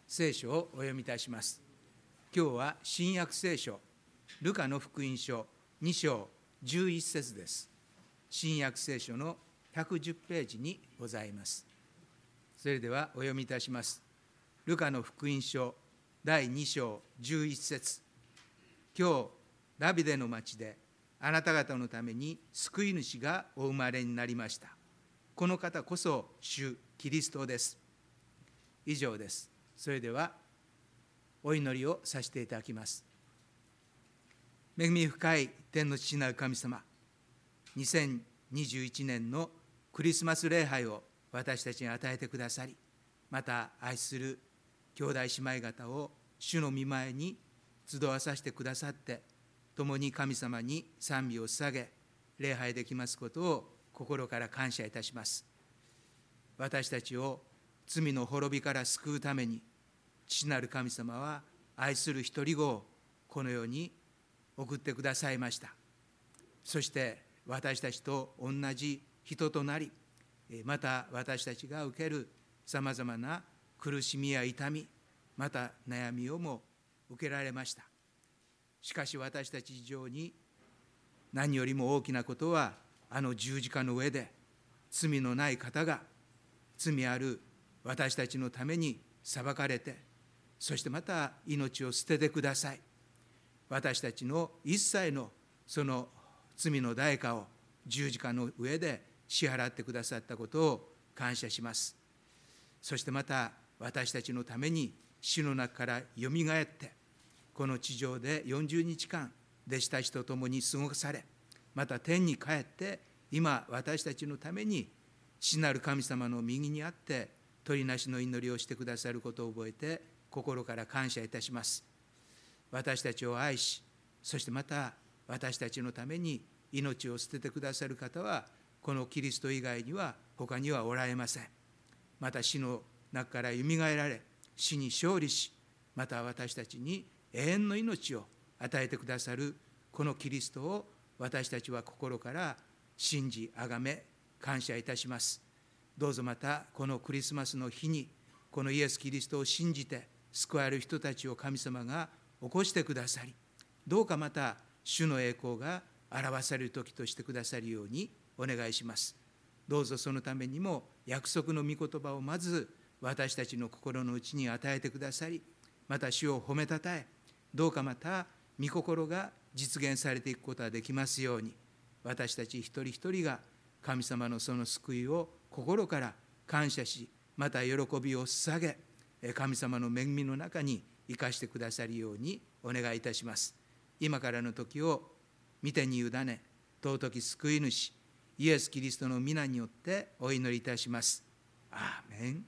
聖書をお読みいたします。今日は新約聖書ルカの福音書2章11節です。新約聖書の110ページにございます。それではお読みいたします。ルカの福音書第2章11節。今日ダビデの町であなた方のために救い主がお生まれになりました。この方こそ主キリストです。以上です。それではお祈りをさせていただきます。恵み深い天の父なる神様、2021年のクリスマス礼拝を私たちに与えてくださり、また愛する兄弟姉妹方を主の御前に集わさせてくださって、共に神様に賛美を捧げ礼拝できますことを心から感謝いたします。私たちを罪の滅びから救うために、父なる神様は愛する一人子をこの世に送ってくださいました。そして私たちと同じ人となり、また私たちが受けるさまざまな苦しみや痛み、また悩みをも受けられました。しかし私たち以上に何よりも大きなことは、あの十字架の上で罪のない方が罪ある私たちのために裁かれて、そしてまた命を捨ててください。私たちの一切のその罪の代価を十字架の上で支払ってくださったことを感謝します。そしてまた私たちのために死の中からよみがえって、この地上で40日間弟子たちと共に過ごされ、また天に帰って今私たちのために父なる神様の右にあって取りなしの祈りをしてくださることを覚えて心から感謝いたします。私たちを愛し、そしてまた私たちのために命を捨ててくださる方はこのキリスト以外には他にはおられません。また死の中からよみがえられ、死に勝利し、また私たちに永遠の命を与えてくださるこのキリストを私たちは心から信じ崇め感謝いたします。どうぞまたこのクリスマスの日にこのイエス・キリストを信じて救われる人たちを神様が起こしてくださり、どうかまた主の栄光が表される時としてくださるようにお願いします。どうぞそのためにも約束の御言葉をまず私たちの心の内に与えてくださり、また主を褒めたたえ、どうかまた御心が実現されていくことができますように、私たち一人一人が神様のその救いを心から感謝し、また喜びを捧げ、神様の恵みの中に生かしてくださるようにお願いいたします。今からの時を御手に委ね、尊き救い主イエス・キリストの皆によってお祈りいたします。アーメン。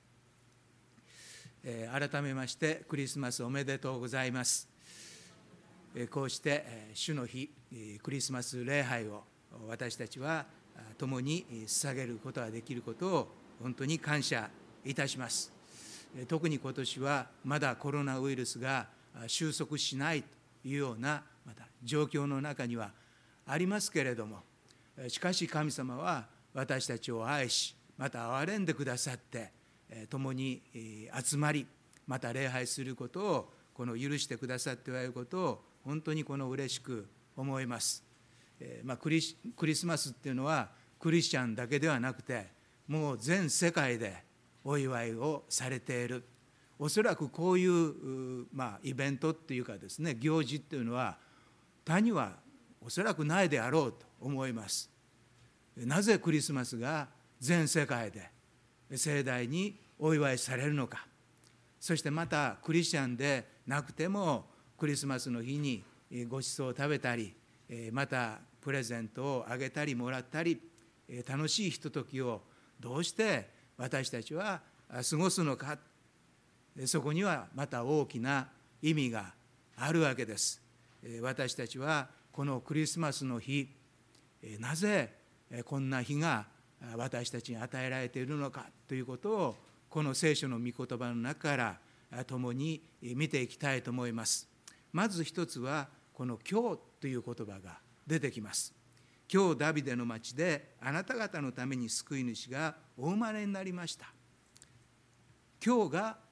改めましてクリスマスおめでとうございます。こうして主の日クリスマス礼拝を私たちは共に捧げることができることを本当に感謝いたします。特に今年はまだコロナウイルスが収束しないというようなまた状況の中にはありますけれども、しかし神様は私たちを愛し、また憐れんでくださって共に集まり、また礼拝することをこの許してくださっておられることを本当にこの嬉しく思います。クリスマスっていうのはクリスチャンだけではなくて、もう全世界でお祝いをされている。おそらくこういうイベントっていうかですね、行事っていうのは他にはおそらくないであろうと思います。なぜクリスマスが全世界で盛大にお祝いされるのか。そしてまたクリスチャンでなくてもクリスマスの日にごちそうを食べたり、またプレゼントをあげたりもらったり、楽しいひとときをどうして私たちは過ごすのか。そこにはまた大きな意味があるわけです。私たちはこのクリスマスの日、なぜこんな日が私たちに与えられているのかということを、この聖書の御言葉の中から共に見ていきたいと思います。まず一つはこの今日という言葉が出てきます。今日ダビデの町であなた方のために救い主がお生まれになりました。今日が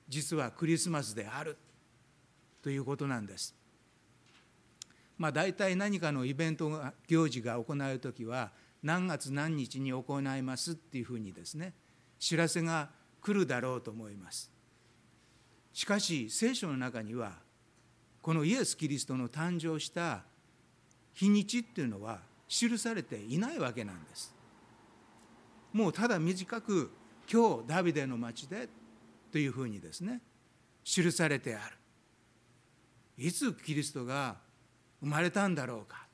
実はクリスマスであるということなんです。大体何かのイベントが行事が行われるときは何月何日に行いますっていうふうにですね、知らせが来るだろうと思います。しかし聖書の中にはこのイエス・キリストの誕生した日にちっていうのは記されていないわけなんです。もうただ短く今日ダビデの町でというふうにですね記されてある。いつキリストが生まれたんだろうか。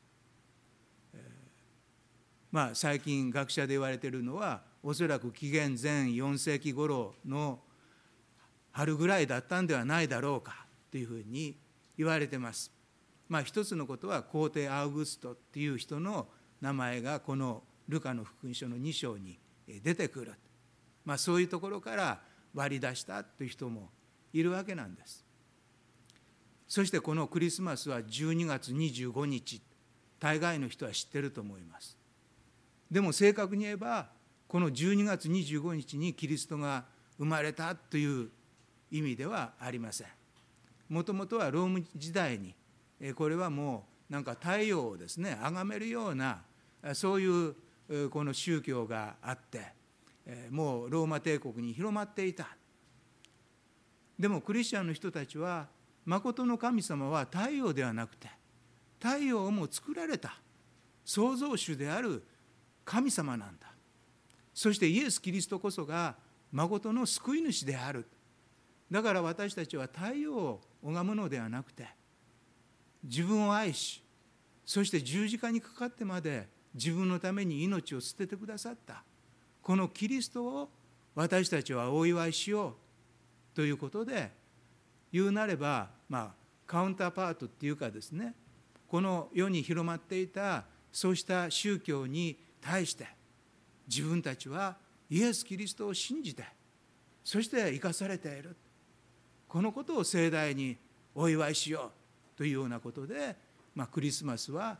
最近学者で言われているのはおそらく紀元前4世紀頃の春ぐらいだったんではないだろうかというふうに言われています。一つのことは皇帝アウグストっていう人の名前がこのルカの福音書の2章に出てくる。そういうところから割り出したという人もいるわけなんです。そしてこのクリスマスは12月25日、大概の人は知ってると思います。でも正確に言えばこの12月25日にキリストが生まれたという意味ではありません。もともとはローム時代にこれはもうなんか太陽をですね崇めるようなそういうこの宗教があってもうローマ帝国に広まっていた。でもクリスチャンの人たちは真の神様は太陽ではなくて太陽をも作られた創造主である神様なんだ。そしてイエス・キリストこそが真の救い主である。だから私たちは太陽を拝むのではなくて自分を愛し、そして十字架にかかってまで自分のために命を捨ててくださったこのキリストを私たちはお祝いしようということで、言うなればカウンターパートっていうかですね、この世に広まっていたそうした宗教に対して自分たちはイエス・キリストを信じてそして生かされている、このことを盛大にお祝いしようというようなことで、クリスマスは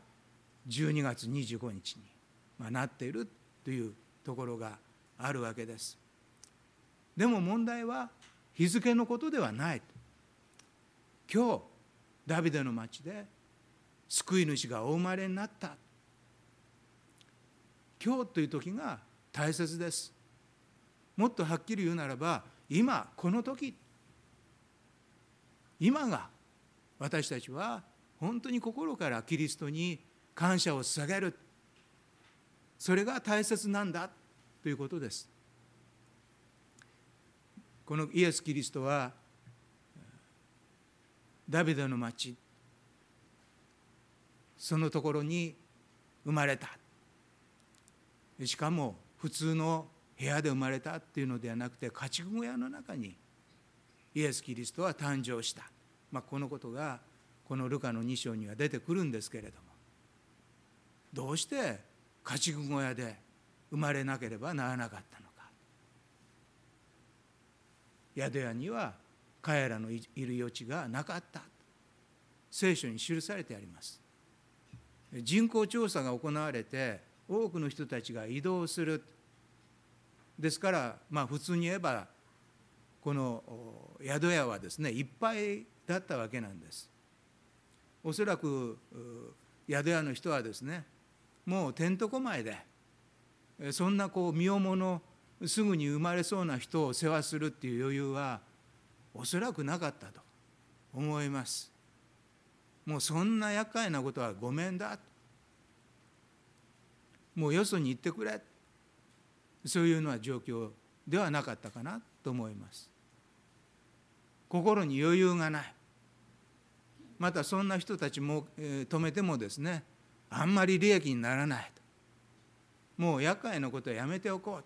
12月25日になっているというところがあるわけです。でも問題は日付のことではない。今日ダビデの町で救い主がお生まれになった、今日という時が大切です。もっとはっきり言うならば今この時、今が私たちは本当に心からキリストに感謝を捧げる、それが大切なんだということです。このイエス・キリストはダビデの町、そのところに生まれた。しかも普通の部屋で生まれたっていうのではなくて家畜小屋の中にイエス・キリストは誕生した。このことがこのルカの2章には出てくるんですけれども、どうして家畜小屋で生まれなければならなかったのか。宿屋には彼らのいる余地がなかった、聖書に記されてあります。人口調査が行われて多くの人たちが移動する。ですから普通に言えばこの宿屋はですねいっぱいだったわけなんです。おそらく宿屋の人はですねもうてんとこまいでそんな身重のすぐに生まれそうな人を世話するっていう余裕はおそらくなかったと思います。もうそんな厄介なことはごめんだ、もうよそに行ってくれ、そういうような状況ではなかったかなと思います。心に余裕がない、またそんな人たちも止めてもですねあんまり利益にならないと、もう厄介なことはやめておこう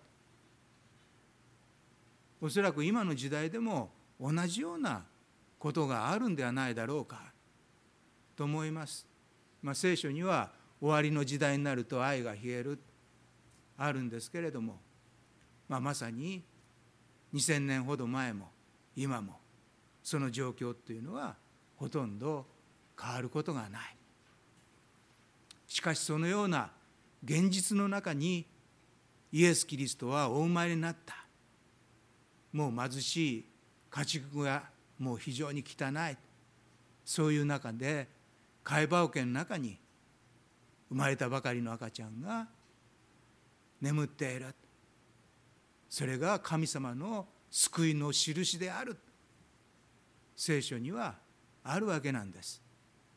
と。おそらく今の時代でも同じようなことがあるんではないだろうかと思います。聖書には終わりの時代になると愛が冷えるあるんですけれども、まさに2000年ほど前も今もその状況というのはほとんど変わることがない。しかしそのような現実の中にイエス・キリストはお生まれになった。もう貧しい家畜がもう非常に汚い、そういう中で貝羽桶の中に生まれたばかりの赤ちゃんが眠っている。それが神様の救いの印である、聖書にはあるわけなんです。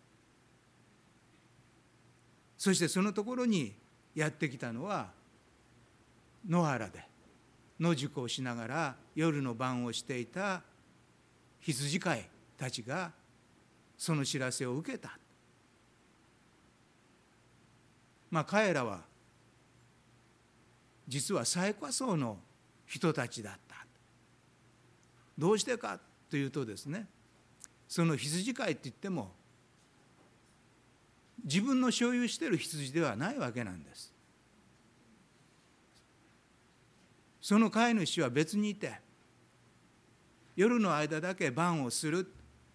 そしてそのところにやってきたのは野原で野宿をしながら夜の番をしていた羊飼いたちがその知らせを受けた。彼らは実は最下層の人たちだった。どうしてかというとですね、その羊飼いって言っても自分の所有している羊ではないわけなんです。その飼い主は別にいて、夜の間だけ番をする、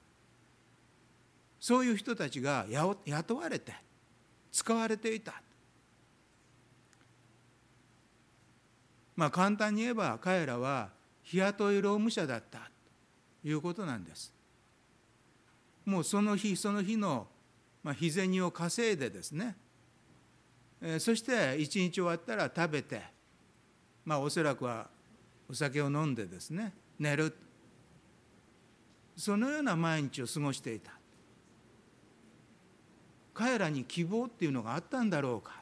そういう人たちが雇われて使われていた。簡単に言えば彼らは日雇い労務者だったということなんです。もうその日その日の日銭を稼いでですね、そして一日終わったら食べて、おそらくはお酒を飲んでですね寝る、そのような毎日を過ごしていた。彼らに希望っていうのがあったんだろうか。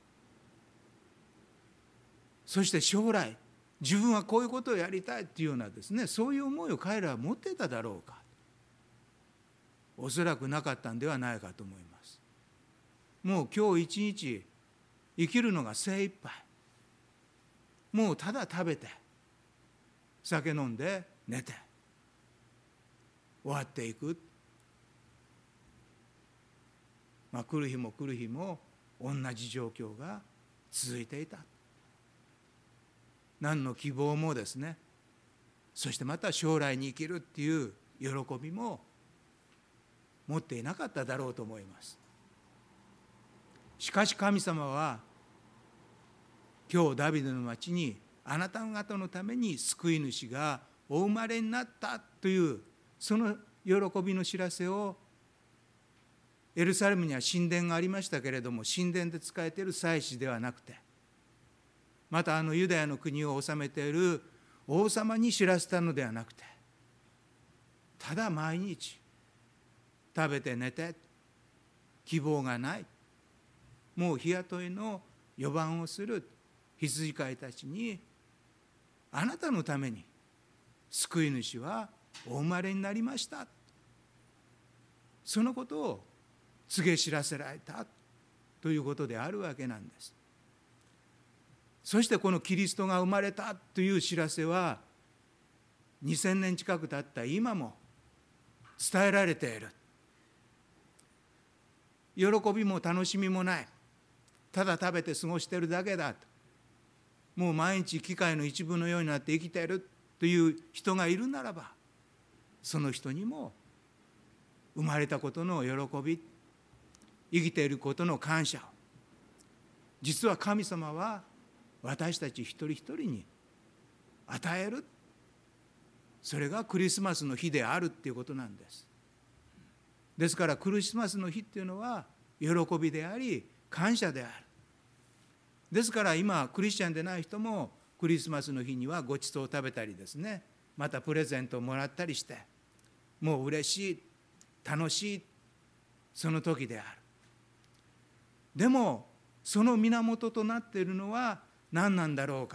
そして将来自分はこういうことをやりたいっていうようなですね、そういう思いを彼らは持っていただろうか。おそらくなかったんではないかと思います。もう今日一日生きるのが精一杯、もうただ食べて酒飲んで寝て終わっていく。来る日も来る日も同じ状況が続いていた。何の希望もですね、そしてまた将来に生きるっていう喜びも持っていなかっただろうと思います。しかし神様は今日ダビデの町にあなた方のために救い主がお生まれになったというその喜びの知らせを、エルサレムには神殿がありましたけれども、神殿で仕えている祭司ではなくて、またユダヤの国を治めている王様に知らせたのではなくて、ただ毎日食べて寝て希望がない、もう日雇いの予番をする羊飼いたちに、あなたのために救い主はお生まれになりました、そのことを告げ知らせられたということであるわけなんです。そしてこのキリストが生まれたという知らせは2000年近く経った今も伝えられている。喜びも楽しみもない、ただ食べて過ごしているだけだと、もう毎日機械の一部のようになって生きているという人がいるならば、その人にも生まれたことの喜び、生きていることの感謝を、実は神様は私たち一人一人に与える、それがクリスマスの日であるっていうことなんです。ですからクリスマスの日っていうのは喜びであり感謝である。ですから今クリスチャンでない人もクリスマスの日にはごちそうを食べたりですね、またプレゼントをもらったりして、もう嬉しい、楽しい、その時である。でもその源となっているのは何なんだろうか。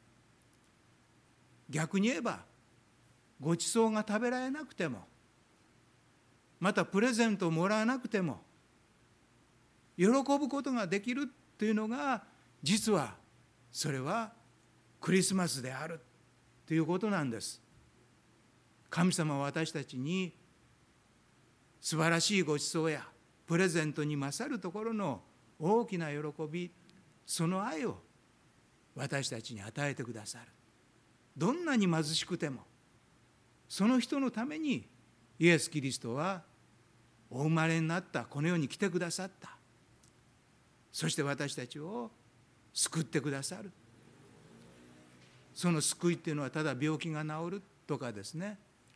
逆に言えばごちそうが食べられなくても、またプレゼントをもらわなくても喜ぶことができるというのが、実はそれはクリスマスであるということなんです。神様は私たちに素晴らしいごちそうやプレゼントに勝るところの大きな喜び、その愛を私たちに与えてくださる。どんなに貧しくてもその人のためにイエス・キリストはお生まれになった、この世に来てくださった。そして私たちを救ってくださる。その救いっていうのはただ病気が治るとかですね、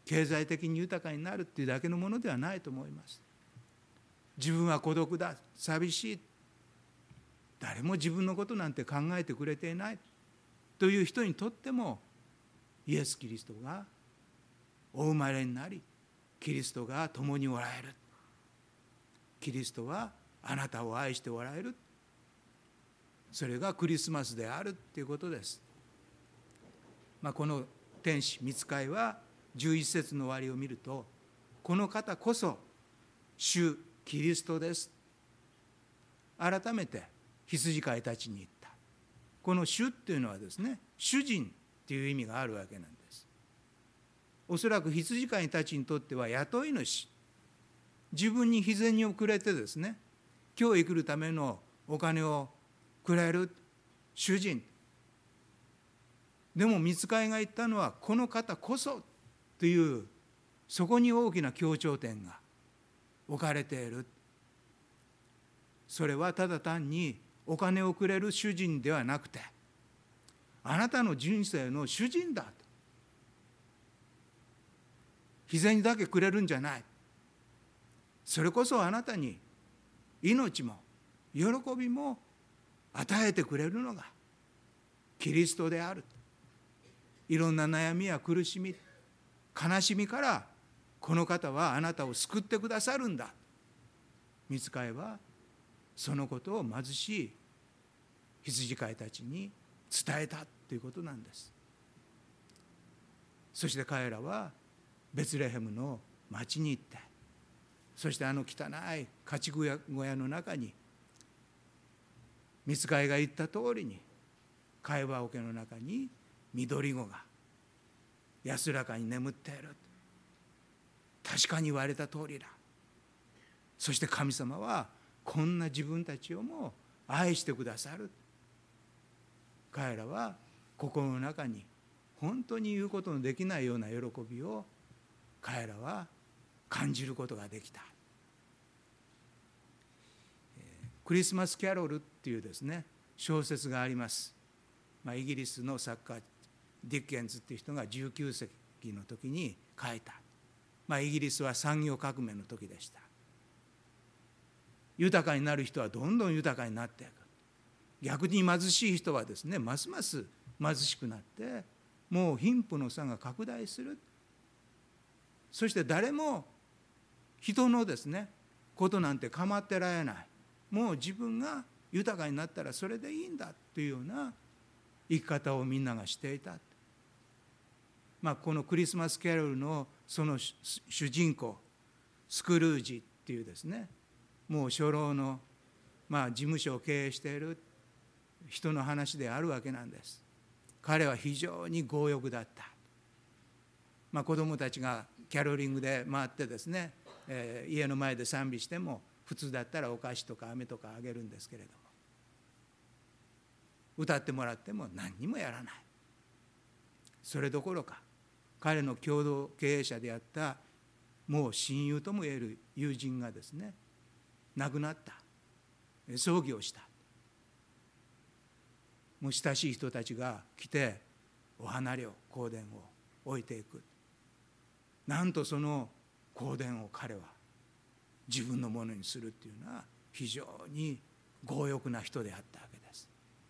経済的に豊かになるっていうだけのものではないと思います。自分は孤独だ、寂しい、誰も自分のことなんて考えてくれていないという人にとっても、イエス・キリストがお生まれになり、キリストが共におられる、キリストはあなたを愛しておられる、それがクリスマスであるということです。この天使御使いは11節の終わりを見ると、この方こそ主キリストです、改めて羊飼いたちに言った。この主っていうのはですね、主人っていう意味があるわけなんです。おそらく羊飼いたちにとっては雇い主、自分に日銭をくれてですね、今日生きるためのお金をくれる主人。でも御使いが言ったのは、この方こそという、そこに大きな強調点が置かれている。それはただ単にお金をくれる主人ではなくて、あなたの人生の主人だと。日銭だけくれるんじゃない。それこそあなたに命も喜びも与えてくれるのがキリストである。いろんな悩みや苦しみ、悲しみからこの方はあなたを救ってくださるんだ。御使いはそのことを貧しい羊飼いたちに伝えたということなんです。そして彼らはベツレヘムの町に行って、そしてあの汚い家畜小屋の中に、御使いが言った通りに貝羽桶の中に緑子が安らかに眠っている。確かに言われた通りだ。そして神様はこんな自分たちをも愛してくださる。彼らは心の中に本当に言うことのできないような喜びを彼らは感じることができた。クリスマスキャロルっていうですね、小説があります。イギリスの作家ディッケンズっていう人が19世紀の時に書いた。イギリスは産業革命の時でした。豊かになる人はどんどん豊かになっていく。逆に貧しい人はですね、ますます貧しくなって、もう貧富の差が拡大する。そして誰も人のですね、ことなんて構ってられない。もう自分が豊かになったらそれでいいんだというような生き方をみんながしていた。このクリスマスキャロルのその主人公スクルージっていうですね、もう初老の事務所を経営している人の話であるわけなんです。彼は非常に強欲だった。子どもたちがキャロリングで回ってですね、家の前で賛美しても普通だったらお菓子とか飴とかあげるんですけれども、歌ってもらっても何にもやらない。それどころか彼の共同経営者であったもう親友ともいえる友人がですね、亡くなった。葬儀をした。もう親しい人たちが来てお花を香典を置いていく。なんとその香典を彼は自分のものにするっていうのは非常に強欲な人であったわけです。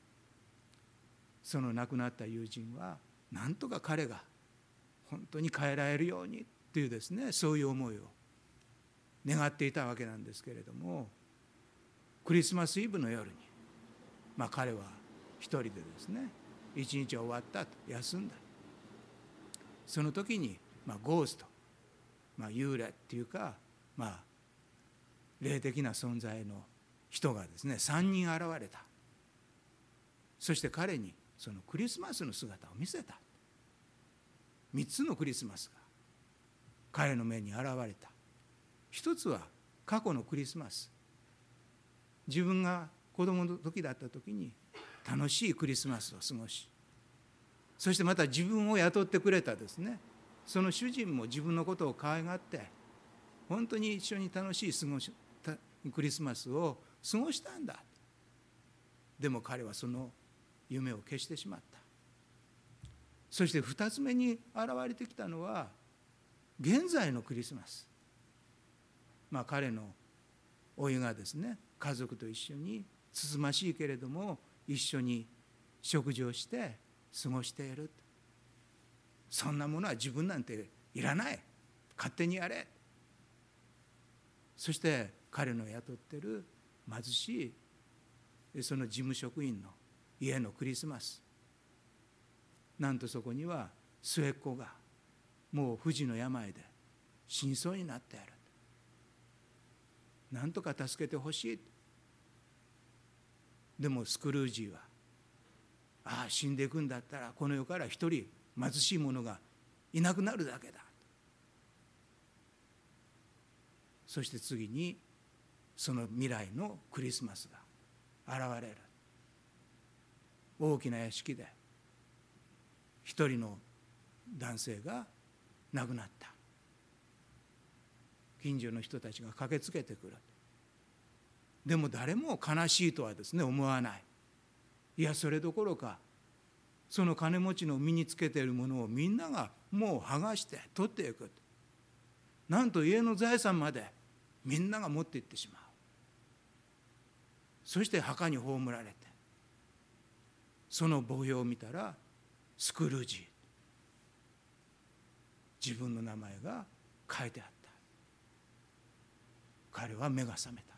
その亡くなった友人はなんとか彼が本当に変えられるようにっていうですね、そういう思いを願っていたわけなんですけれども、クリスマスイブの夜に、彼は一人でですね、一日終わったと休んだ。その時に、ゴースト、幽霊っていうか、霊的な存在の人がですね、3人現れた。そして彼にそのクリスマスの姿を見せた。3つのクリスマスが彼の目に現れた。一つは過去のクリスマス。自分が子供の時だった時に楽しいクリスマスを過ごし、そしてまた自分を雇ってくれたですね、その主人も自分のことを可愛がって本当に一緒に楽しいクリスマスを過ごしたんだ。でも彼はその夢を消してしまった。そして2つ目に現れてきたのは現在のクリスマス、彼の甥がですね、家族と一緒につつましいけれども一緒に食事をして過ごしている。そんなものは自分なんていらない、勝手にやれ。そして彼の雇っている貧しいその事務職員の家のクリスマス、なんとそこには末っ子がもう不治の病で死にそうになっている。なんとか助けてほしい。でもスクルージーは、死んでいくんだったらこの世から一人貧しい者がいなくなるだけだ。そして次にその未来のクリスマスが現れる。大きな屋敷で一人の男性が亡くなった。近所の人たちが駆けつけてくる。でも誰も悲しいとはですね思わない。いや、それどころかその金持ちの身につけているものをみんながもう剥がして取っていく。なんと家の財産までみんなが持っていってしまう。そして墓に葬られて、その墓標を見たらスクルージー、自分の名前が書いてあった。彼は目が覚めた。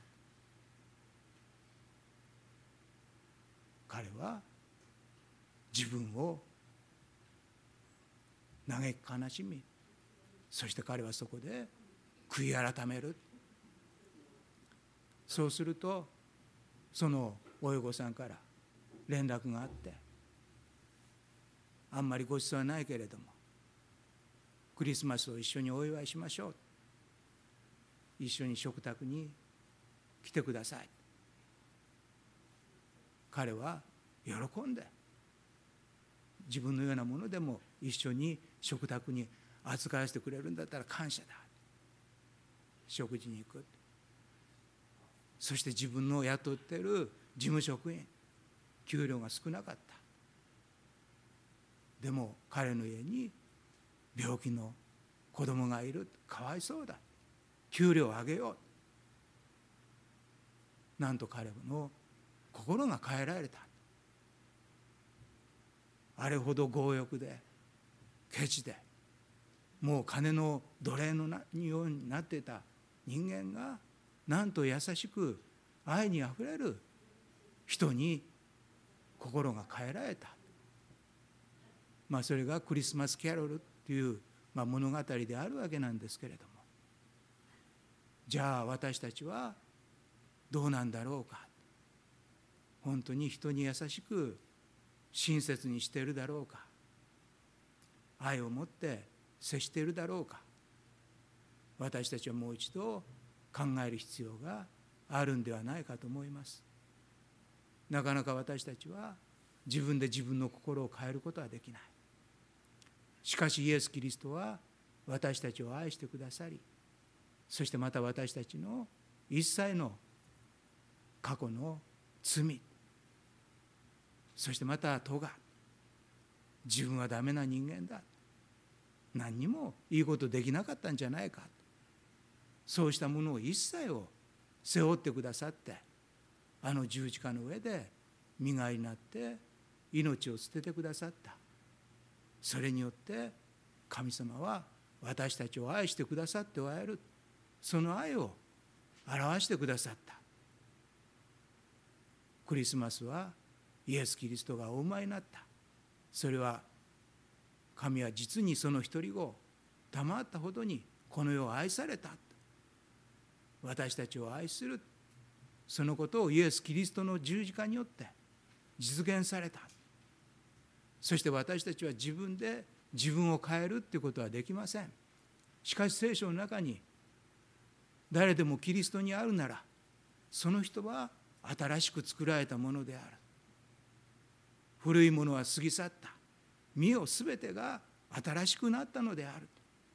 彼は自分を嘆き悲しみ、そして彼はそこで悔い改める。そうするとその親御さんから連絡があって、あんまりごちそうはないけれどもクリスマスを一緒にお祝いしましょう、一緒に食卓に来てください。彼は喜んで、自分のようなものでも一緒に食卓に扱わせてくれるんだったら感謝だ。食事に行く。そして自分の雇っている事務職員、給料が少なかった。でも彼の家に病気の子供がいる、かわいそうだ、給料を上げよう。なんと彼の心が変えられた。あれほど強欲でケチでもう金の奴隷のようになっていた人間が、なんと優しく愛にあふれる人に心が変えられた。それがクリスマスキャロルっていう物語であるわけなんですけれども、じゃあ私たちはどうなんだろうか。本当に人に優しく親切にしているだろうか。愛を持って接しているだろうか。私たちはもう一度考える必要があるんではないかと思います。なかなか私たちは自分で自分の心を変えることはできない。しかしイエス・キリストは私たちを愛してくださり、そしてまた私たちの一切の過去の罪、そしてまた咎、自分はダメな人間だ、何にもいいことできなかったんじゃないか、そうしたものを一切を背負ってくださって、あの十字架の上で身代わりになって命を捨ててくださった。それによって神様は私たちを愛してくださっておられる。その愛を表してくださった。クリスマスはイエス・キリストがお生まれになった。それは神は実にその一人子を賜ったほどにこの世を愛された。私たちを愛する、そのことをイエス・キリストの十字架によって実現された。そして私たちは自分で自分を変えるということはできません。しかし聖書の中に、誰でもキリストにあるならその人は新しく作られたものである。古いものは過ぎ去った。見よ、すべてが新しくなったのである。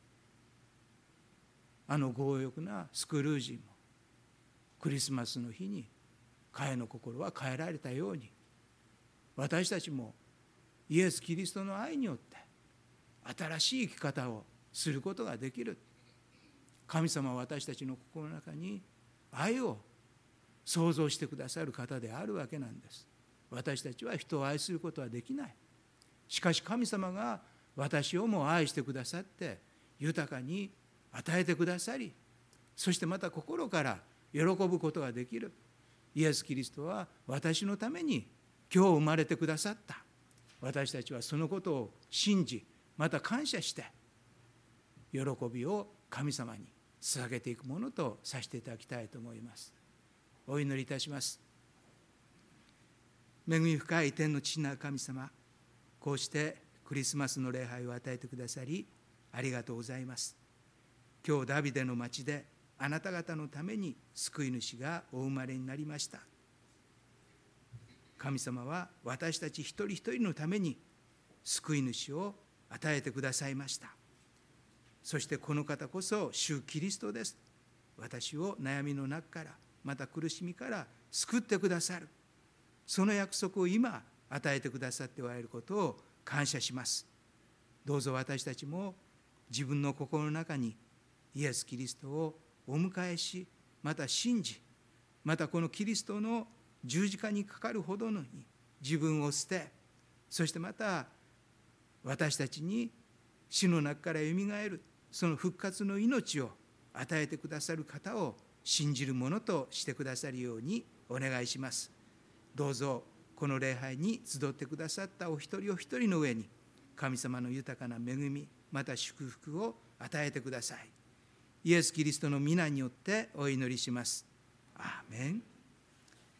あの強欲なスクルージーもクリスマスの日に彼の心は変えられたように、私たちもイエス・キリストの愛によって新しい生き方をすることができる。神様は私たちの心の中に愛を創造してくださる方であるわけなんです。私たちは人を愛することはできない。しかし神様が私をも愛してくださって豊かに与えてくださり、そしてまた心から喜ぶことができる。イエス・キリストは私のために今日生まれてくださった。私たちはそのことを信じ、また感謝して喜びを神様に捧げていくものとさせていただきたいと思います。お祈りいたします。恵み深い天の父なる神様、こうしてクリスマスの礼拝を与えてくださりありがとうございます。今日ダビデの町であなた方のために救い主がお生まれになりました。神様は私たち一人一人のために救い主を与えてくださいました。そしてこの方こそ主キリストです。私を悩みの中からまた苦しみから救ってくださる、その約束を今与えてくださっておられることを感謝します。どうぞ私たちも自分の心の中にイエス・キリストをお迎えし、また信じ、またこのキリストの十字架にかかるほどのに自分を捨て、そしてまた私たちに死の中からよみがえるその復活の命を与えてくださる方を信じるものとしてくださるようにお願いします。どうぞこの礼拝に集ってくださったお一人お一人の上に神様の豊かな恵み、また祝福を与えてください。イエス・キリストの皆によってお祈りします。アーメン。